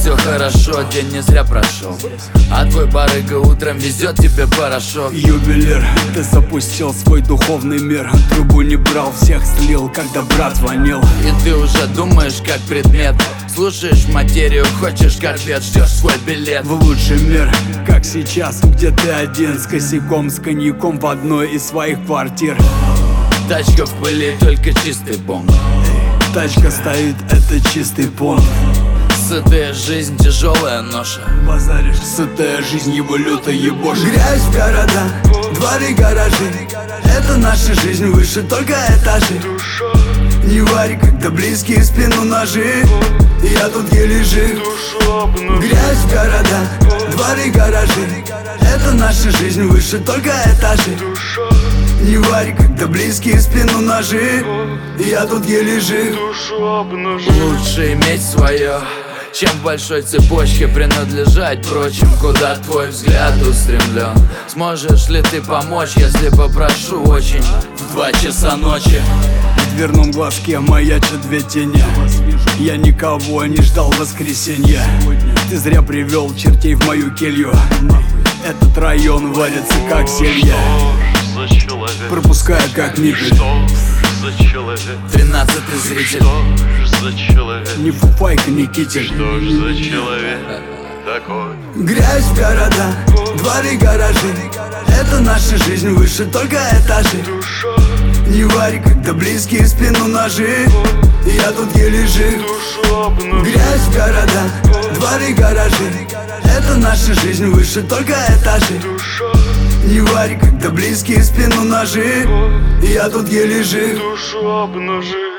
все хорошо, день не зря прошел. А твой барыга утром везет тебе порошок. Ювелир, ты запустил свой духовный мир. Трубу не брал, всех слил, когда брат звонил. И ты уже думаешь как предмет. Слушаешь материю, хочешь корвет, ждешь свой билет В лучший мир, как сейчас, где ты один с косяком, с коньяком в одной из своих квартир. Тачка в пыли, только чистый бомб. Тачка стоит, это чистый понт. Сытая жизнь, тяжелая ноша. Базаришь, сытая жизнь, его лютая ебошь. Грязь в города, дворы, гаражи. Это наша жизнь, выше только этажи. Не варь, когда близкие спину ножи. Я тут еле жив. Грязь в города, дворы, гаражи. Это наша жизнь, выше только этажи. Не варь, когда близкие спину ножи. Я тут еле жив. Лучше иметь свое, чем в большой цепочке принадлежать прочим. Куда твой взгляд устремлен? Сможешь ли ты помочь, если попрошу очень? В 2 часа ночи В дверном глазке маячат две тени. Я никого не ждал воскресенья. Ты зря привел чертей в мою келью. Этот район варится как зелье, пропуская как ниппель. 13-й зритель. Ни фуфайка, ни китель. Грязь в города, дворы, гаражи. Это наша жизнь, выше только этажи. Не варь, когда близкие спину ножи. Я тут еле жив. Грязь в города, дворы, гаражи. Это наша жизнь, выше только этажи. Не варь, когда близкие спину ножи. Я тут еле жив.